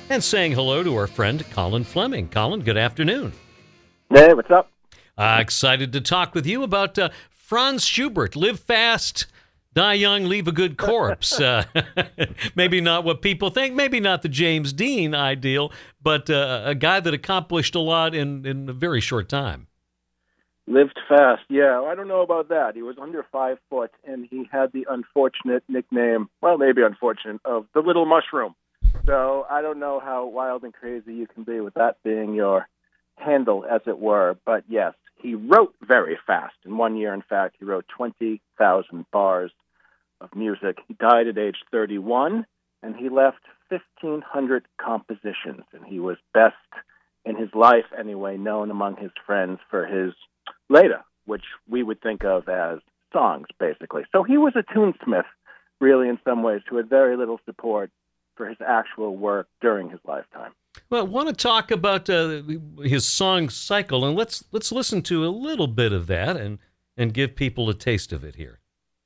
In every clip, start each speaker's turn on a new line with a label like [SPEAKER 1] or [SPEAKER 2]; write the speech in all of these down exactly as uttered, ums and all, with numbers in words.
[SPEAKER 1] and saying hello to our friend Colin Fleming. Colin, good afternoon.
[SPEAKER 2] Hey, what's up?
[SPEAKER 1] Uh, excited to talk with you about uh, Franz Schubert. Live fast, die young, leave a good corpse. Uh, maybe not what people think, maybe not the James Dean ideal, but uh, a guy that accomplished a lot in, in a very short time.
[SPEAKER 2] Lived fast, yeah. I don't know about that. He was under five foot, and he had the unfortunate nickname, well, maybe unfortunate, of the Little Mushroom. So I don't know how wild and crazy you can be with that being your handle, as it were. But yes, he wrote very fast. In one year, in fact, he wrote twenty thousand bars of music. He died at age thirty-one, and he left fifteen hundred compositions. And he was best, in his life anyway, known among his friends for his Leda, which we would think of as songs, basically. So he was a tunesmith, really, in some ways, who had very little support for his actual work during his lifetime.
[SPEAKER 1] Well, I want to talk about uh, his song cycle, and let's let's listen to a little bit of that and, and give people a taste of it here.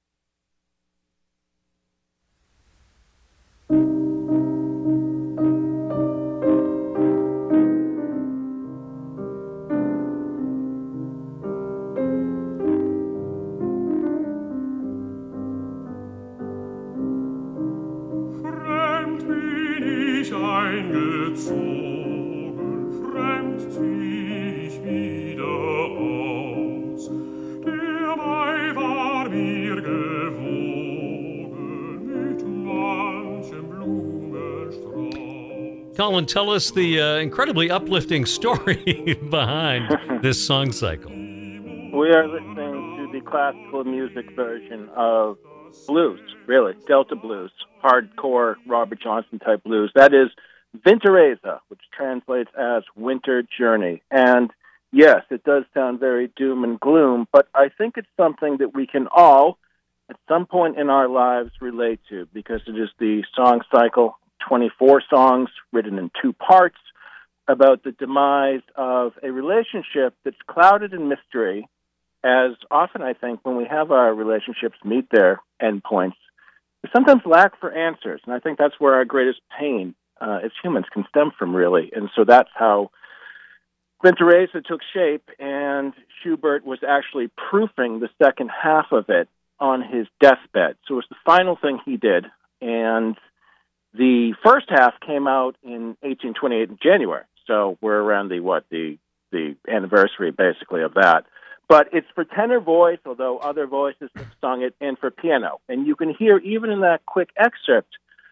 [SPEAKER 1] Colin, tell us the uh, incredibly uplifting story behind this song cycle.
[SPEAKER 2] We are listening to the classical music version of blues, really, Delta blues, hardcore Robert Johnson type blues. That is Winterreise, which translates as Winter Journey. And yes, it does sound very doom and gloom, but I think it's something that we can all, at some point in our lives, relate to, because it is the song cycle, twenty-four songs written in two parts about the demise of a relationship that's clouded in mystery, as often I think when we have our relationships meet their endpoints, we sometimes lack for answers. And I think that's where our greatest pain uh, as humans can stem from, really. And so that's how Winterreise took shape, and Schubert was actually proofing the second half of it on his deathbed. So it was the final thing he did, and the first half came out in eighteen twenty-eight in January, so we're around the, what, the the anniversary, basically, of that. But it's for tenor voice, although other voices have sung it, and for piano. And you can hear, even in that quick excerpt,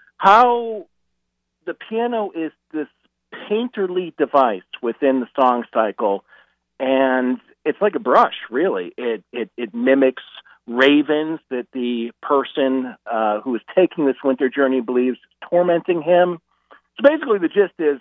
[SPEAKER 2] how the piano is this painterly device within the song cycle, and it's like a brush, really. It it, it mimics ravens that the person uh, who is taking this winter journey believes is tormenting him. So basically the gist is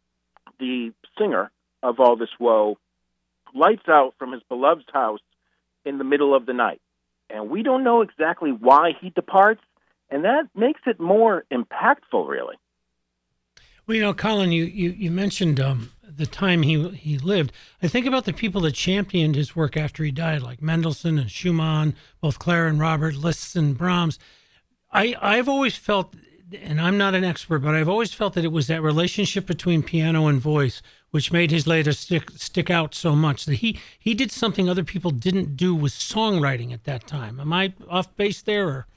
[SPEAKER 2] the singer of All This Woe lights out from his beloved's house in the middle of the night. And we don't know exactly why he departs, and that makes it more impactful, really.
[SPEAKER 3] Well, you know, Colin, you, you, you mentioned um, the time he he lived. I think about the people that championed his work after he died, like Mendelssohn and Schumann, both Clara and Robert, Liszt and Brahms. I, I've always felt, and I'm not an expert, but I've always felt that it was that relationship between piano and voice which made his later stick stick out so much. That he, he did something other people didn't do with songwriting at that time. Am I off base there? Or?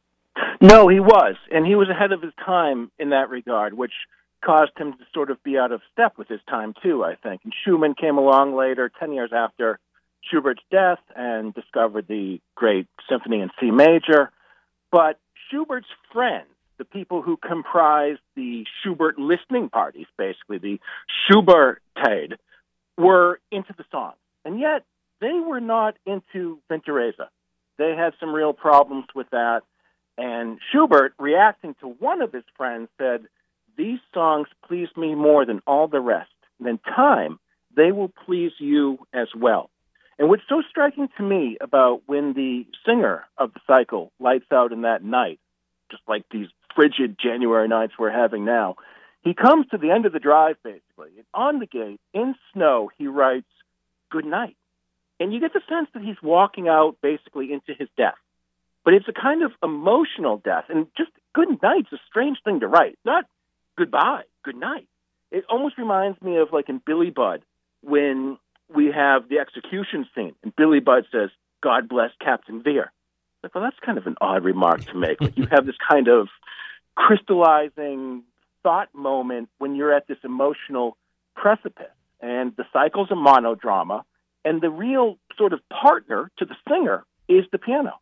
[SPEAKER 2] No, he was, and he was ahead of his time in that regard, which caused him to sort of be out of step with his time, too, I think. And Schumann came along later, ten years after Schubert's death, and discovered the great symphony in C major. But Schubert's friends, the people who comprised the Schubert listening parties, basically, the Schubertade, were into the song. And yet, they were not into Winterreise. They had some real problems with that. And Schubert, reacting to one of his friends, said, "These songs please me more than all the rest. And in time, they will please you as well." And what's so striking to me about when the singer of the cycle lights out in that night, just like these frigid January nights we're having now, he comes to the end of the drive, basically. And on the gate, in snow, he writes, "Good night." And you get the sense that he's walking out, basically, into his death. But it's a kind of emotional death. And just good night's a strange thing to write. Not goodbye, good night. It almost reminds me of like in Billy Budd when we have the execution scene and Billy Budd says, "God bless Captain Veer." Like, well, that's kind of an odd remark to make. Like, you have this kind of crystallizing thought moment when you're at this emotional precipice. And the cycle's a monodrama, and the real sort of partner to the singer is the piano.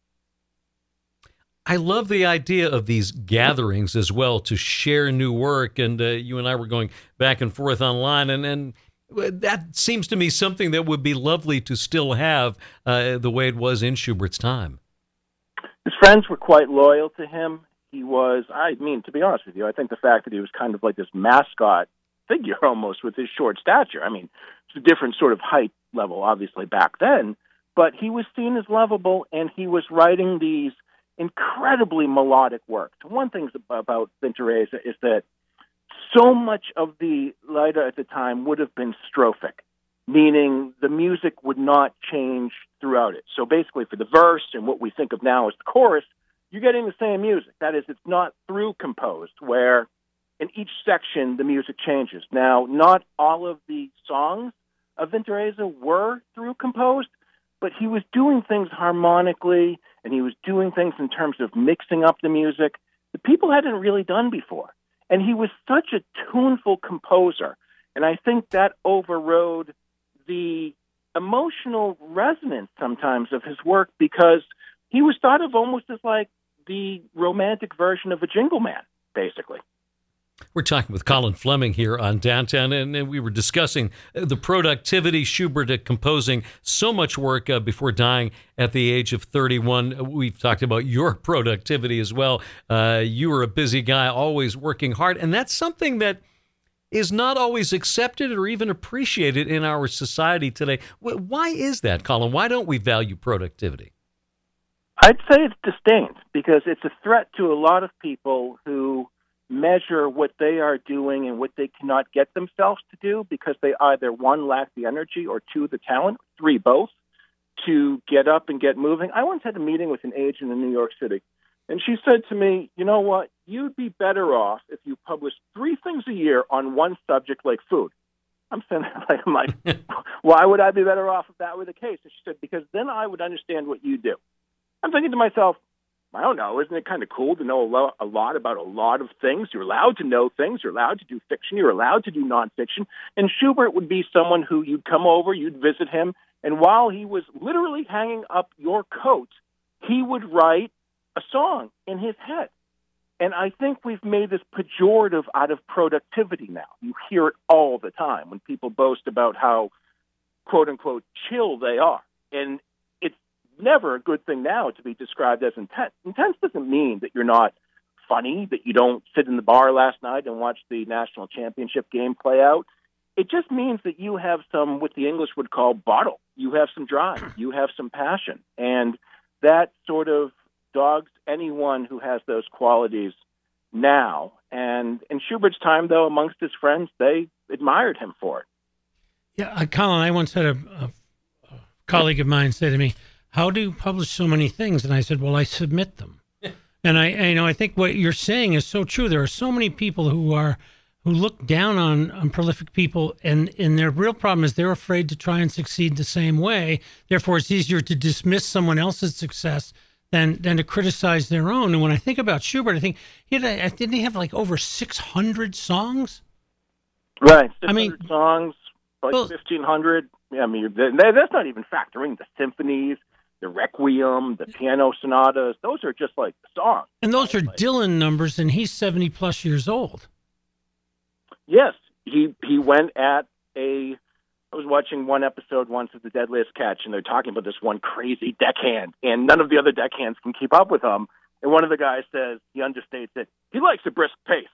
[SPEAKER 1] I love the idea of these gatherings as well to share new work. And uh, you and I were going back and forth online, and, and that seems to me something that would be lovely to still have uh, the way it was in Schubert's time.
[SPEAKER 2] His friends were quite loyal to him. He was, I mean, to be honest with you, I think the fact that he was kind of like this mascot figure almost with his short stature. I mean, it's a different sort of height level, obviously, back then, but he was seen as lovable, and he was writing these incredibly melodic works. One thing about Vinteresa is that so much of the Lieder at the time would have been strophic, meaning the music would not change throughout it. So basically for the verse and what we think of now as the chorus, you're getting the same music. That is, it's not through composed, where in each section the music changes. Now, not all of the songs of Vinteresa were through composed, but he was doing things harmonically, and he was doing things in terms of mixing up the music that people hadn't really done before. And he was such a tuneful composer, and I think that overrode the emotional resonance sometimes of his work, because he was thought of almost as like the romantic version of a Jingle Man, basically.
[SPEAKER 1] We're talking with Colin Fleming here on Downtown, and we were discussing the productivity. Schubert at composing so much work uh, before dying at the age of thirty-one. We've talked about your productivity as well. Uh, you were a busy guy, always working hard, and that's something that is not always accepted or even appreciated in our society today. Why is that, Colin? Why don't we value productivity?
[SPEAKER 2] I'd say it's disdained, because it's a threat to a lot of people who measure what they are doing and what they cannot get themselves to do, because they either, one, lack the energy, or two, the talent, three, both, to get up and get moving. I once had a meeting with an agent in New York City, and she said to me, you know what, you'd be better off if you published three things a year on one subject like food. I'm saying, like, I'm like, why would I be better off if that were the case? And she said, because then I would understand what you do. I'm thinking to myself, I don't know, isn't it kind of cool to know a, lo- a lot about a lot of things? You're allowed to know things. You're allowed to do fiction. You're allowed to do nonfiction. And Schubert would be someone who you'd come over, you'd visit him, and while he was literally hanging up your coat, he would write a song in his head. And I think we've made this pejorative out of productivity now. You hear it all the time when people boast about how, quote-unquote, chill they are. And it's never a good thing now to be described as intense. Intense doesn't mean that you're not funny, that you don't sit in the bar last night and watch the national championship game play out. It just means that you have some, what the English would call bottle. You have some drive. You have some passion. And that sort of dogs anyone who has those qualities now. And in Schubert's time, though, amongst his friends, they admired him for it.
[SPEAKER 3] Yeah, uh, Colin, I once had a, a, a colleague of mine say to me, how do you publish so many things? And I said, well, I submit them. And I, I, you know, I think what you're saying is so true. There are so many people who are who look down on, on prolific people, and, and their real problem is they're afraid to try and succeed the same way. Therefore, it's easier to dismiss someone else's success than than to criticize their own. And when I think about Schubert, I think he had a, didn't he have like over six hundred songs?
[SPEAKER 2] Right, six hundred
[SPEAKER 3] I mean,
[SPEAKER 2] songs, like
[SPEAKER 3] well,
[SPEAKER 2] fifteen hundred. I mean, that's not even factoring the symphonies, the Requiem, the piano sonatas. Those are just like the songs.
[SPEAKER 3] And those
[SPEAKER 2] right?
[SPEAKER 3] are
[SPEAKER 2] like,
[SPEAKER 3] Dylan numbers, and he's seventy plus years old.
[SPEAKER 2] Yes, he he went at a. I was watching one episode once of The Deadliest Catch, and they're talking about this one crazy deckhand, and none of the other deckhands can keep up with him. And one of the guys says, he understates it, he likes a brisk pace.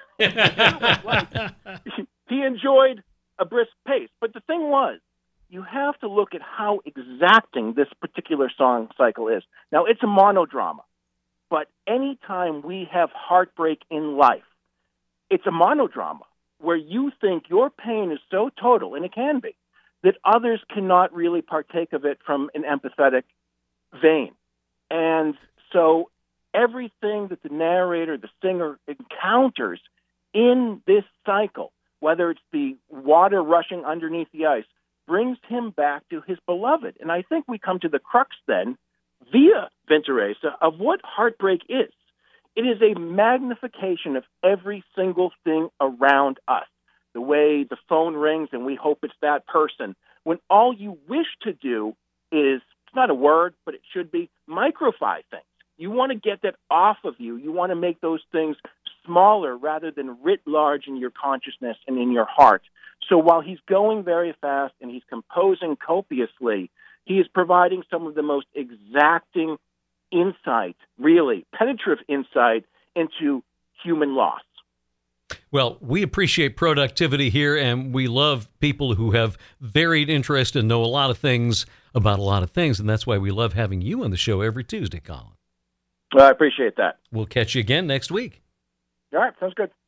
[SPEAKER 2] He enjoyed a brisk pace. But the thing was, you have to look at how exacting this particular song cycle is. Now, it's a monodrama, but anytime we have heartbreak in life, it's a monodrama where you think your pain is so total, and it can be, that others cannot really partake of it from an empathetic vein. And so everything that the narrator, the singer, encounters in this cycle, whether it's the water rushing underneath the ice, brings him back to his beloved. And I think we come to the crux then, via Vinteresa, of what heartbreak is. It is a magnification of every single thing around us. The way the phone rings and we hope it's that person, when all you wish to do is, it's not a word, but it should be, microfy things. You want to get that off of you. You want to make those things smaller rather than writ large in your consciousness and in your heart. So while he's going very fast and he's composing copiously, he is providing some of the most exacting insight, really penetrative insight into human loss.
[SPEAKER 1] Well, we appreciate productivity here, and we love people who have varied interest and know a lot of things about a lot of things, and that's why we love having you on the show every Tuesday, Colin.
[SPEAKER 2] Well, I appreciate that.
[SPEAKER 1] We'll catch you again next week.
[SPEAKER 2] All right, sounds good.